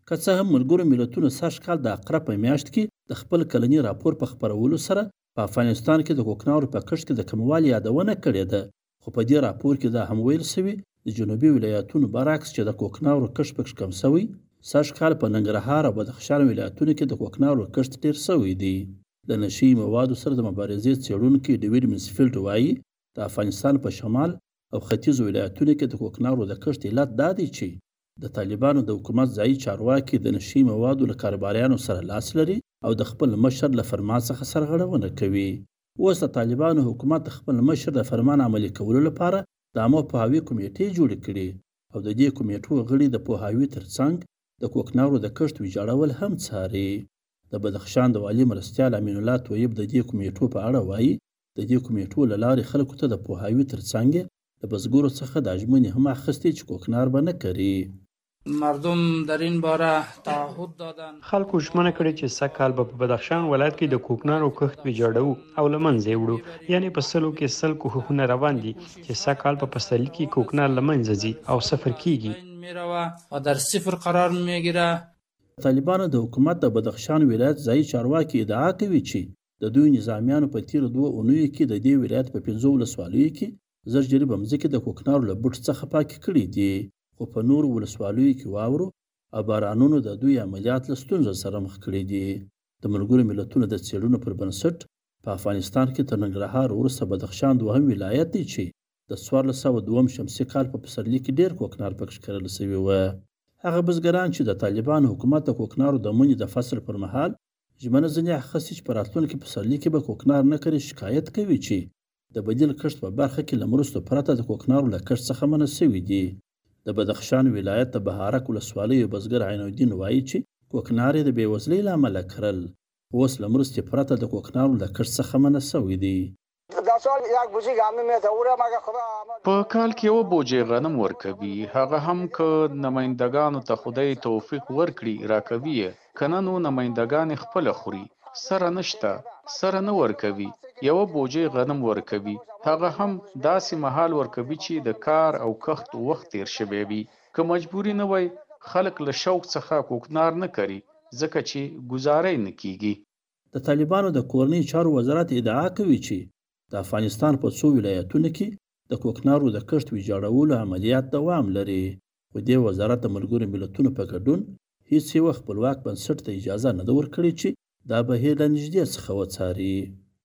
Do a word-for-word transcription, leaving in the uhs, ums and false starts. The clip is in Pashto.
که څه هم ملګرو ملتونو سږ کال د اقرب په میاشت کې د خپل کلني راپور په خپرولو سره په افغانستان کې د کوکنارو په کښت کې د کموالي یادونه کړې ده، خو په دې راپور کې دا هم ویل شوي د جنوبي ولایتونو برعکس چې د کوکنارو کښت پکې کم شوی، سږ کال په ننګرهار او بدخشان ولایتونو کې د کوکنارو کښت ډېر شوی دی. د نشي موادو سره د مبارزې څېړونکي ډیویډ منسفیلډ وایي د افغانستان په شمال او ختیځو ولایتونو کې د کوکنارو د کښت علت دا دی چې د طالبانو د حکومت ځایي چارواکي د نشي موادو له کاروباریانو سره لاس لري او د خپل مشر له فرمان څخه سرغړونه کوي. اوس د طالبانو حکومت د خپل مشر د فرمان عملي کولو لپاره د عامه پوهاوي کمیټې جوړې کړي او د دې کمیټو غړي د پوهاوي ترڅنګ د کوکنارو د کښت ویجاړول هم څاري. د بدخشان د والي مرستیال امین الله طیب د دې کمیټو په اړه وایي د دې کمیټو له لارې خلکو ته د پوهاوي ترڅنګ د بزګرو څخه د ژمنې هم اخیستې چې کوکنار به نه کري. مردم در این باره تعهد دادن. خلکو ژمنه کړې چې سږ کال به په بدخشان ولایت کې د کوکنارو کښت ویجاړو او له منځه یې وړو، یعنې په سلو کې سل کوښښونه روان دي چې سږ کال په پسرلي کې کوکنار له منځه ځي او صفر کیږي و در صفر قرار میگیره. طالبانو د حکومت د بدخشان ولایت ځایي چارواکي ادعا کوي چې د دوی نظامیانو په تیرو دوه اونیو کې د دې ولایت په پنځو ولسوالیو کې زر جریبه مځکې د کوکنارو له بوټ څخه پاکې کړي دي، خو په نورو ولسوالیو کې واورو او بارانونو د دوی عملیات له ستونزو سره مخ کړي دي. د ملګرو ملتونو د څېړنو پر بنسټ په افغانستان کې تر ننګرهار وروسته بدخشان دوهم ولایت دی چې د څوارلس سوه دویم شمسي کال په پسرلي کې ډېر کوکنار پکې کرل شوي وه. هغه بزګران چې د طالبانو حکومت د کوکنارو د منې د فصل پر مهال ژمنه ځینې اخیستې چې په راتلونکي پسرلي کې به کوکنار نه کري، شکایت کوي چې د بدیل کښت په برخه کې له مرستو پرته د کوکنارو له کښت څخه منع شوي دي. د بدخشان ولایت د بهارک ولسوالۍ بزګر عین الدین وایي چې کوکنار یې د بېوزلۍ له امله کرل، اوس له مرستې پرته د کوکنارو له کښت څخه منع شوي دي. په کال کې یو بوجۍ غنم ورکوي، هغه هم که نمایندګانو ته خدای توفیق ورکړي راکوي، کنه نو نمایندګان خپل خوري، سره نشته سره نه ورکوي. یو بوجۍ غنم ورکوي، هغه هم داسې مهال ورکوي چې د کار او کښت وخت تیر شوی وي. که مجبوري نه وای خلک له شوق څخه کوکنار نه کوي ځکه چې ګزارۍ نه کیږي. د طالبانو د کورنۍ چارو وزارت ادعا کوي چې د افغانستان په څو ولایتونو کې د کوکنارو د کښت ویجاړولو عملیات دوام لري، خو دې وزارت د ملګرو ملتونو په ګډون هیڅ یوه خپلواک بنسټ ته اجازه نه ده ورکړې چې دا بهیر له نږدې څخه وڅاري.